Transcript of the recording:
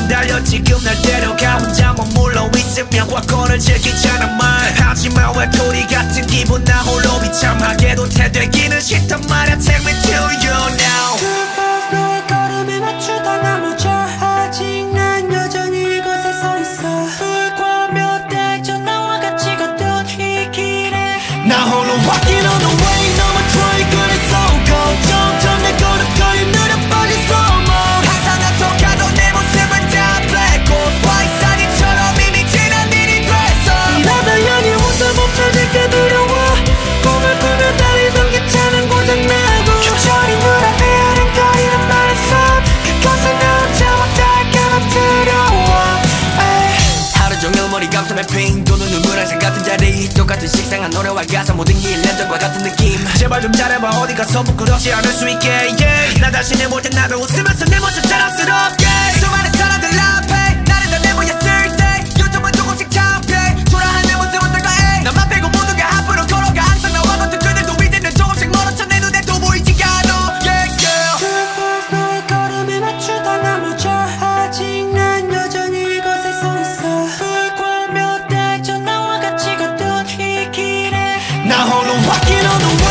달려 지금 날 데려가 혼자 머물러 있으면 과거를 즐기잖아 말 하지만 외톨이 같은 기분 나 홀로 비참하게도 되되기는 싫단 말야 Take me to you now 너의 걸음에 맞추다 넘어져 아직 난 여전히 이곳에 서 있어 불과 몇 달 전 나와 같이 걷던 이 길에 나 홀로 walking on the way 너무 true 그래서 오고 점점 내 걸음걸이 느려 빠진 slow mo 항상 앞서가던 내 모습은 다 black or white 사진처럼 이미 지난 일이 됐어 이러다 여기 혼자 멈춰질게 두려워 꿈을 꾸며 달리던 기차는 고장나고 겨울이 눈앞에 아른거리는 말했어 그것은 나 혼자 못할까봐 두려워 하루 종일 머리 감싸매 핑 도는 눈물 항상 같은 자리 똑같은 식상한 노래와 가사 모든 게 일련전과 같은 느낌 제발 좀 잘해봐 어디 가서 부끄럽지 않을 수 있게 yeah. 나 자신을 볼 땐 나도 웃으면서 내 모습 자랑스럽게 수많은 사람들 앞에 나를 다 내보였을 때 요즘은 조금씩 창피해 초라한 내 모습은 들과해 나만 빼고 모두가 앞으로 걸어가 항상 나와 같은 그들도 이제는 조금씩 멀어져 내 눈에 또 보이지가 않아 yeah, yeah. 너의 걸음에 맞추다 넘어져 아직 난 여전히 이곳에 서 있어 불과 몇 달 전 나와 같이 걷던 이 길에 나 홀로 walking on the way